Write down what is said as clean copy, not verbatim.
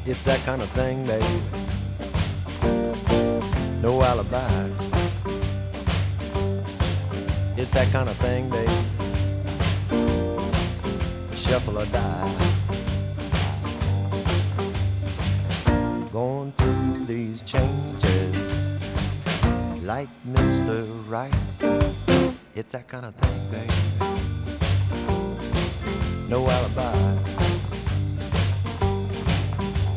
It's that kind of thing, baby. No alibi. It's that kind of thing, baby. Shuffle or die. Going through these changes like Mr. Right. It's that kind of thing, baby. No alibi.